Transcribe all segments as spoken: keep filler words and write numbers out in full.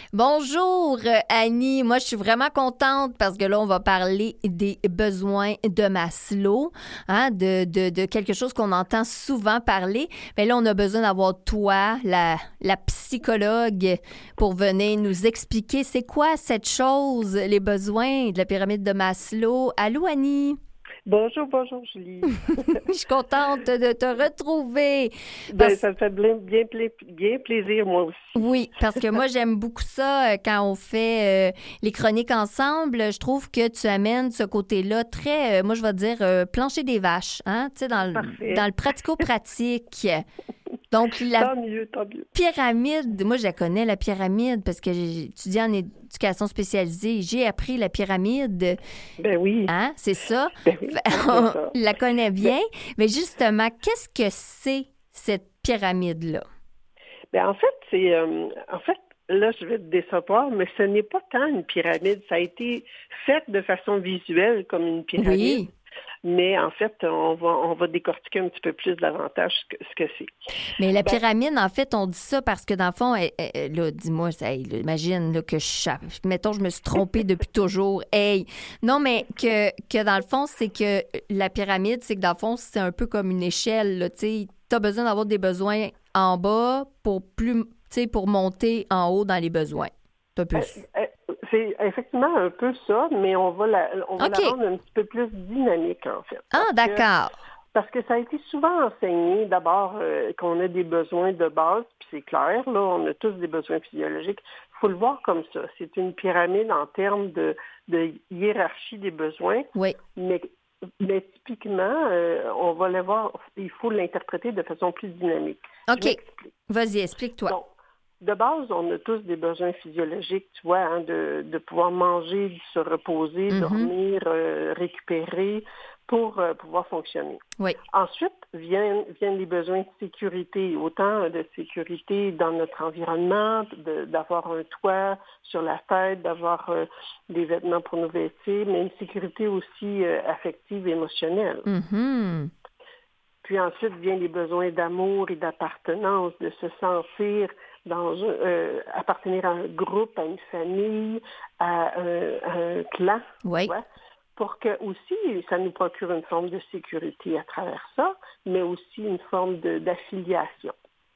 Bonjour, euh, Annie. Moi, je suis vraiment contente parce que là, on va parler des besoins de Maslow, hein, de, de, de quelque chose qu'on entend souvent parler. Mais là, on a besoin d'avoir toi, la, la psychologue, pour venir nous expliquer c'est quoi cette chose, les besoins de la pyramide de Maslow. Allô, Annie? Bonjour, bonjour, Julie. Je suis contente de te retrouver. Ben, Parce... ça me fait bien, bien, pla- bien plaisir, moi aussi. Oui, parce que moi, j'aime beaucoup ça euh, quand on fait euh, les chroniques ensemble. Je trouve que tu amènes ce côté-là très, euh, moi, je vais dire, euh, plancher des vaches, hein, tu sais, dans, le- dans Parfait. le pratico-pratique. Donc, la Tant mieux, tant mieux. pyramide, moi, je la connais, la pyramide, parce que j'ai étudié en éducation spécialisée. J'ai appris la pyramide, Ben oui, hein, c'est ça. ben oui, c'est bien On ça. la connaît Ben, bien. Mais justement, qu'est-ce que c'est cette pyramide-là? ben, en fait, c'est, euh, en fait, là, je vais te décevoir, mais ce n'est pas tant une pyramide. Ça a été fait de façon visuelle comme une pyramide. Oui. Mais en fait, on va, on va décortiquer un petit peu plus davantage ce que, ce que c'est. Mais la Ben, pyramide, en fait, on dit ça parce que dans le fond, elle- elle- là, dis-moi, ça, hey, là, imagine là, que je chape. Mettons, je me suis trompée depuis toujours. Hey! Non, mais que, que dans le fond, c'est que la pyramide, c'est que dans le fond, c'est un peu comme une échelle. Tu sais, t'as besoin d'avoir des besoins en bas pour plus, tu sais, pour monter en haut dans les besoins. T'as euh, plus. euh, c'est effectivement un peu ça, mais on va la, on va la OK. rendre un petit peu plus dynamique, en fait. Ah, Parce que d'accord. Parce que ça a été souvent enseigné, d'abord, euh, qu'on a des besoins de base, puis c'est clair, là, on a tous des besoins physiologiques. Il faut le voir comme ça. C'est une pyramide en termes de, de hiérarchie des besoins, Oui. mais, mais typiquement, euh, on va le voir, il faut l'interpréter de façon plus dynamique. Je OK. m'explique. Vas-y, explique-toi. Donc, de base, on a tous des besoins physiologiques, tu vois, hein, de, de pouvoir manger, de se reposer, Mhm. dormir, euh, récupérer pour euh, pouvoir fonctionner. Oui. Ensuite, viennent, viennent les besoins de sécurité, autant de sécurité dans notre environnement, de- d'avoir un toit sur la tête, d'avoir euh, des vêtements pour nous vêtir, mais une sécurité aussi euh, affective et émotionnelle. Mhm. Puis ensuite viennent les besoins d'amour et d'appartenance, de se sentir dans un, euh, appartenir à un groupe, à une famille, à un, à un clan, tu Oui. vois, pour que aussi ça nous procure une forme de sécurité à travers ça, mais aussi une forme de, d'affiliation.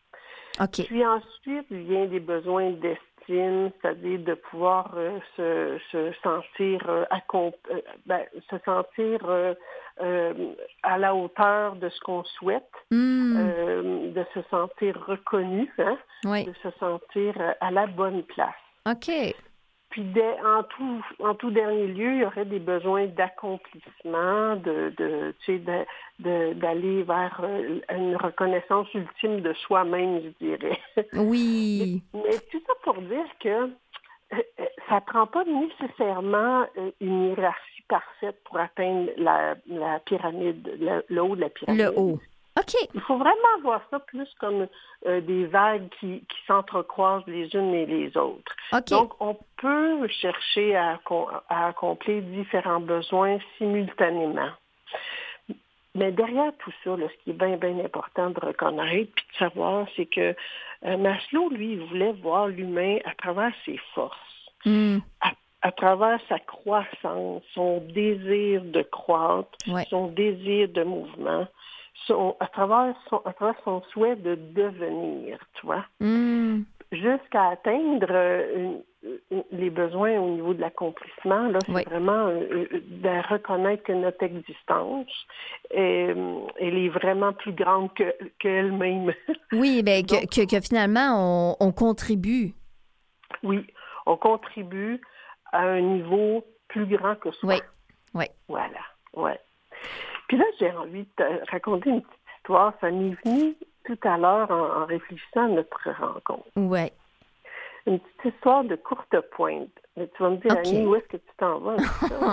OK. Puis ensuite vient des besoins d'estime, c'est-à-dire de pouvoir euh, se, se sentir euh, accom- euh, ben, se sentir euh, euh, à la hauteur de ce qu'on souhaite, Hmm. euh, de se sentir reconnu, hein, Oui. de se sentir euh, à la bonne place. OK. Puis dès- en tout, en tout dernier lieu, il y aurait des besoins d'accomplissement, de, de, tu sais, de, de- d'aller vers euh, une reconnaissance ultime de soi-même, je dirais. Mais, Oui. mais tout ça pour dire que euh, euh, ça ne prend pas nécessairement euh, une hiérarchie parfaite pour atteindre la, la pyramide, le, le haut de la Le pyramide. haut. OK. Il faut vraiment voir ça plus comme euh, des vagues qui, qui s'entrecroisent les unes et les autres. OK. Donc, on peut chercher à, accom- à accomplir différents besoins simultanément. Mais derrière tout ça, là, ce qui est bien, bien important de reconnaître puis de savoir, c'est que euh, Maslow, lui, il voulait voir l'humain à travers ses forces, Hmm. à, à travers sa croissance, son désir de croître, Ouais. son désir de mouvement, son, à, travers son, à travers son souhait de devenir, tu vois, Hmm. jusqu'à atteindre euh, une- une- les besoins au niveau de l'accomplissement. Là, Oui. c'est vraiment euh, euh, de reconnaître que notre existence, euh, elle est vraiment plus grande que, qu'elle-même. Oui, bien, que, Donc, que, que finalement, on, on contribue. oui, on contribue à un niveau plus grand que soi. Oui. Oui. Voilà, ouais. Puis là, j'ai envie de te raconter une petite histoire. Ça m'est venu tout à l'heure en, en réfléchissant à notre rencontre. Oui. Une petite histoire de courte pointe. Mais tu vas me dire, Annie, OK. où est-ce que tu t'en vas avec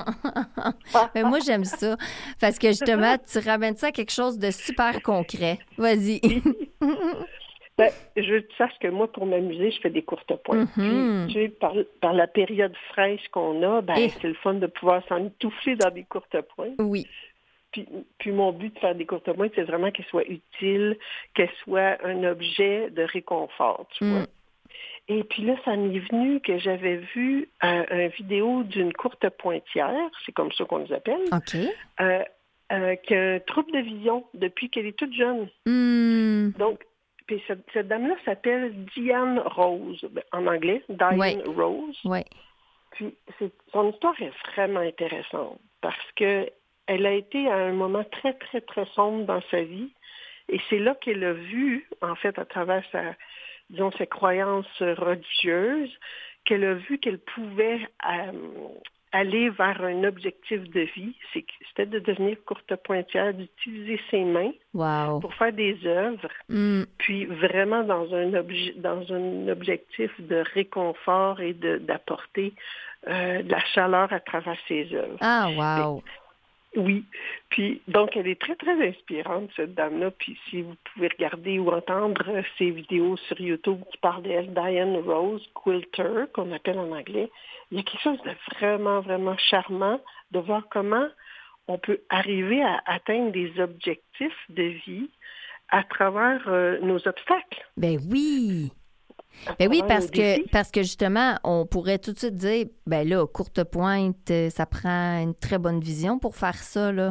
ça? Mais moi, j'aime ça. Parce que justement, tu ramènes ça à quelque chose de super concret. Vas-y. Ben, je veux que tu saches que moi, pour m'amuser, je fais des courtes pointes. Puis, Mhm. tu sais, par, par la période fraîche qu'on a, ben, Et c'est le fun de pouvoir s'en étouffer dans des courtes pointes. oui. Puis, puis mon but de faire des courtes pointes, c'est vraiment qu'elles soient utiles, qu'elles soient un objet de réconfort, tu Mm. vois. Et puis là, ça m'est venu que j'avais vu euh, une vidéo d'une courte pointière, c'est comme ça qu'on les appelle, OK. euh, euh, qui a un trouble de vision depuis qu'elle est toute jeune. Hmm. Donc, puis cette, cette dame-là s'appelle Diane Rose, ben, en anglais, Diane Ouais. Rose. Oui. Puis c'est, son histoire est vraiment intéressante parce que elle a été à un moment très, très, très sombre dans sa vie. Et c'est là qu'elle a vu, en fait, à travers sa, disons, ses croyances religieuses, qu'elle a vu qu'elle pouvait euh, aller vers un objectif de vie. C'est, c'était de devenir courte pointière, d'utiliser ses mains Wow. pour faire des œuvres, Hmm. puis vraiment dans un, obje, dans un objectif de réconfort et de, d'apporter euh, de la chaleur à travers ses œuvres. Ah, Mais, wow. oui. Puis, donc, elle est très, très inspirante, cette dame-là. Puis, si vous pouvez regarder ou entendre ses vidéos sur YouTube qui parlent d'elle, Diane Rose Quilter, qu'on appelle en anglais, il y a quelque chose de vraiment, vraiment charmant de voir comment on peut arriver à atteindre des objectifs de vie à travers euh, nos obstacles. Ben oui. À Ben oui, travers parce nos que défis. parce que justement, on pourrait tout de suite dire, ben là, courte pointe, euh, ça prend une très bonne vision pour faire ça, là.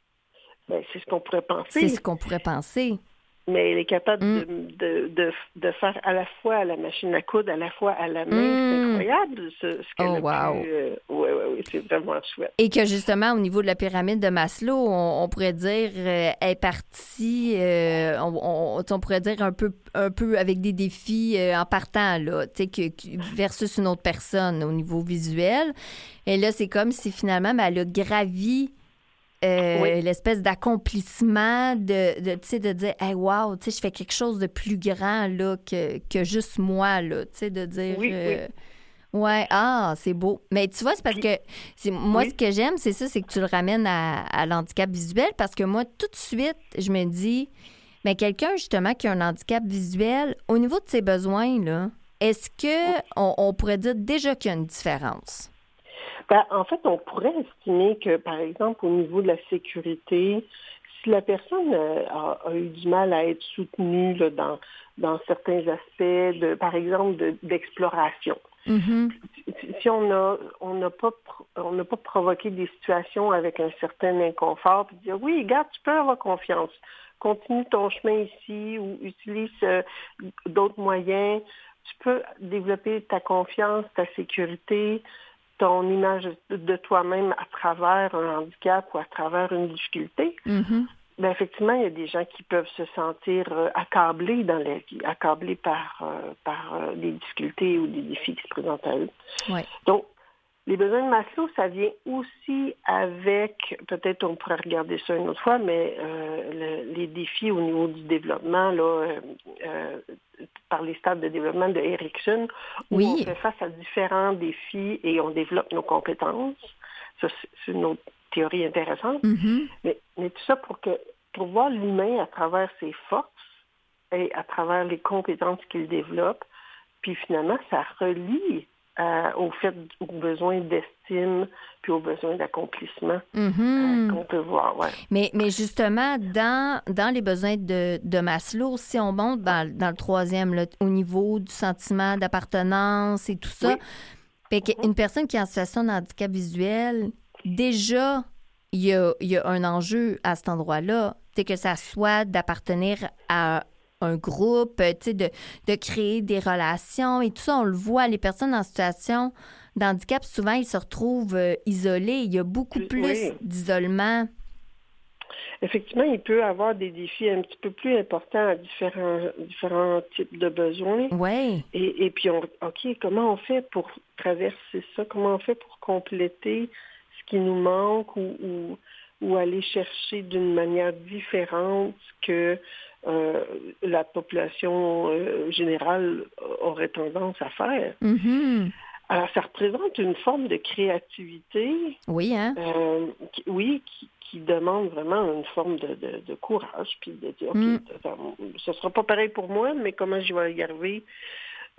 Ben, c'est ce qu'on pourrait C'est ce penser. qu'on pourrait penser. Mais elle est capable Mm. de, de, de, de faire à la fois à la machine à coudre, à la fois à la main. C'est Mm. incroyable ce, ce qu'elle Oh, a wow. pu... Euh, oui, oui, oui, c'est vraiment chouette. Et que justement, au niveau de la pyramide de Maslow, on, on pourrait dire, euh, est partie, euh, on, on, on pourrait dire un peu, un peu avec des défis euh, en partant, là, tu sais, que, que- versus une autre personne au niveau visuel. Et là, c'est comme si finalement, ben, elle a gravi euh, Oui, l'espèce d'accomplissement de, de tu sais, de dire, hey, wow, tu sais, je fais quelque chose de plus grand, là, que, que juste moi, là, tu sais, de dire... oui, oui. euh, Ouais, ah, c'est beau. Mais tu vois, c'est parce Puis, que c'est, moi, ce oui, que j'aime, c'est ça, c'est que tu le ramènes à, à l'handicap visuel parce que moi, tout de suite, je me dis, mais quelqu'un, justement, qui a un handicap visuel, au niveau de ses besoins, là, est-ce oui. que on, on pourrait dire déjà qu'il y a une différence? Ben, en fait, on pourrait estimer que, par exemple, au niveau de la sécurité, si la personne euh, a, a eu du mal à être soutenue là, dans, dans certains aspects, de, par exemple, de- d'exploration, Mhm. si si on a on n'a pas pro- on n'a pas provoqué des situations avec un certain inconfort, puis dire oui, regarde, tu peux avoir confiance. Continue ton chemin ici ou utilise euh, d'autres moyens. Tu peux développer ta confiance, ta sécurité, ton image de toi-même à travers un handicap ou à travers une difficulté. Mhm. Ben, effectivement, il y a des gens qui peuvent se sentir euh, accablés dans la vie, accablés par, euh, par euh, des difficultés ou des défis qui se présentent à eux. Ouais. Donc, les besoins de Maslow, ça vient aussi avec, peut-être on pourrait regarder ça une autre fois, mais euh, le- les défis au niveau du développement, là, euh, euh, par les stades de développement de Erickson, où on Oui. fait face à différents défis et on développe nos compétences. Ça, c'est c'est une autre théorie intéressante. Mhm. Mais, mais tout ça pour que pour voir l'humain à travers ses forces et à travers les compétences qu'il développe, puis finalement, ça relie euh, au fait aux besoins d'estime puis aux besoins d'accomplissement euh, Mhm. qu'on peut voir. Ouais. Mais, mais justement, dans, dans les besoins de, de Maslow, si on monte dans, dans le troisième, là, au niveau du sentiment d'appartenance et tout ça, Oui. fait que Mhm. une personne qui est en situation de handicap visuel, déjà, il y a, il y a un enjeu à cet endroit-là. C'est que ça soit d'appartenir à un groupe, tu sais, de, de créer des relations et tout ça. On le voit, les personnes en situation d'handicap, souvent, ils se retrouvent euh, isolés. Il y a beaucoup Puis, plus oui. d'isolement. Effectivement, il peut avoir des défis un petit peu plus importants à différents, différents types de besoins. Oui. Et, et puis, on, OK, comment on fait pour traverser ça? Comment on fait pour compléter ce qui nous manque ou, ou, ou aller chercher d'une manière différente que euh, la population euh, générale aurait tendance à faire? Mhm. Alors, ça représente une forme de créativité, Oui, hein? euh, qui- oui, qui, qui demande vraiment une forme de, de- de courage, puis de dire, OK, Mm. attends, ce ne sera pas pareil pour moi, mais comment je vais y arriver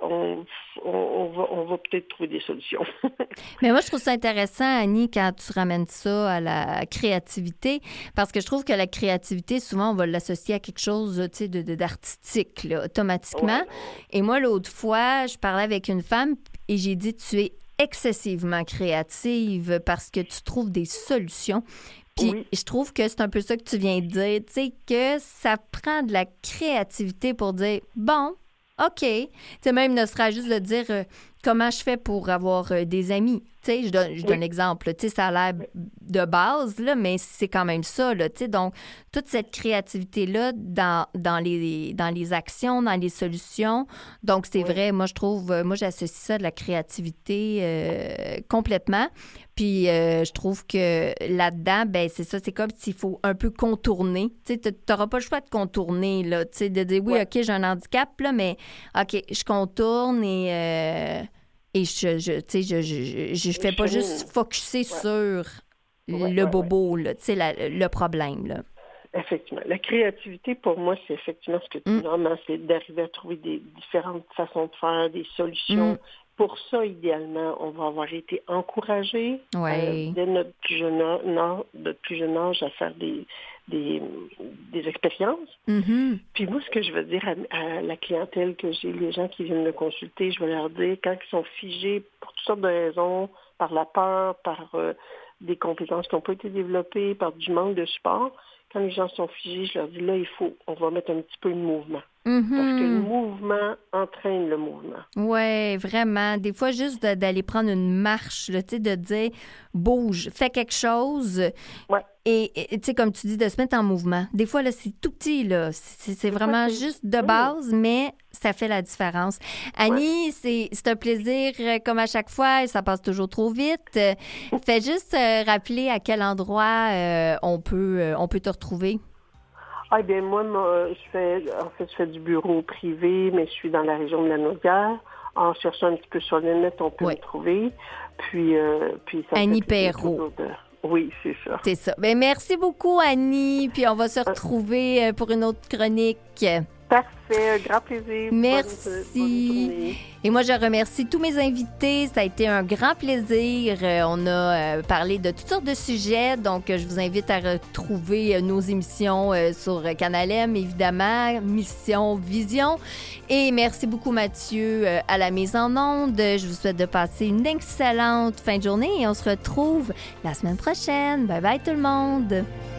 on, on, on va, on va peut-être trouver des solutions. Mais moi, je trouve ça intéressant, Annie, quand tu ramènes ça à la créativité, parce que je trouve que la créativité, souvent, on va l'associer à quelque chose, tu sais, de, de, d'artistique, là, automatiquement. Ouais. Et moi, l'autre fois, je parlais avec une femme et j'ai dit, tu es excessivement créative parce que tu trouves des solutions. Puis Oui. je trouve que c'est un peu ça que tu viens de dire, tu sais, que ça prend de la créativité pour dire, bon, OK. Tu sais, même ne sera juste de dire euh, comment je fais pour avoir euh, des amis. Tu sais, je donne, je donne Oui. l'exemple. Tu sais, ça a l'air de base, là, mais c'est quand même ça, là. Tu sais, donc, toute cette créativité-là dans, dans, les, dans les actions, dans les solutions. Donc, c'est Oui. vrai, moi, je trouve, euh, moi, j'associe ça de la créativité euh, complètement. Puis, euh, je trouve que là-dedans, ben c'est ça, c'est comme s'il faut un peu contourner. Tu sais, tu n'auras pas le choix de contourner, là. Tu sais, de dire, oui, Ouais. OK, j'ai un handicap, là, mais OK, je contourne et... Euh, Et je, je, tu sais, je, je, je, je fais pas juste focusser Ouais. sur Ouais, le ouais, bobo, là, tu sais, la- le problème, là. Effectivement. La créativité, pour moi, c'est effectivement ce que tu Mm. nommes, hein, c'est d'arriver à trouver des différentes façons de faire, des solutions. Mm. Pour ça, idéalement, on va avoir été encouragé Ouais. euh, dès notre plus jeune âge, non, notre plus jeune âge à faire des, des, des expériences. Mhm. Puis moi, ce que je veux dire à, à la clientèle que j'ai, les gens qui viennent me consulter, je vais leur dire, quand ils sont figés pour toutes sortes de raisons, par la peur, par euh, des compétences qui n'ont pas été développées, par du manque de support, quand les gens sont figés, je leur dis, là, il faut, on va mettre un petit peu de mouvement. Mhm. Parce que le mouvement entraîne le mouvement. Oui, vraiment. Des fois, juste de- d'aller prendre une marche, là, tu sais, de dire bouge, fais quelque chose. Ouais. Et et, tu sais, comme tu dis, de se mettre en mouvement. Des fois, là, c'est tout petit, là. C'est c'est vraiment c'est- juste de oui. base, mais ça fait la différence. Annie, c'est c'est un plaisir, euh, comme à chaque fois, et ça passe toujours trop vite. Euh, Fais juste euh, rappeler à quel endroit euh, on peut, euh, on peut te retrouver. Ah, bien, moi, moi, je fais, en fait, je fais du bureau privé, mais je suis dans la région de la Naudière. En cherchant un petit peu sur le net, on peut Ouais. me trouver. Puis, euh, puis ça me Annie fait plaisir Perrault. toujours de- Oui, c'est ça. C'est ça. Ben, merci beaucoup, Annie. Puis on va se retrouver euh, pour une autre chronique. Parfait, un grand plaisir. Bonne- Merci. bonne journée. Et moi, je remercie tous mes invités. Ça a été un grand plaisir. Euh, on a euh, parlé de toutes sortes de sujets. Donc, euh, je vous invite à retrouver euh, nos émissions euh, sur Canal M, évidemment, Mission Vision. Et merci beaucoup, Mathieu, euh, à la mise en onde. Je vous souhaite de passer une excellente fin de journée et on se retrouve la semaine prochaine. Bye bye tout le monde.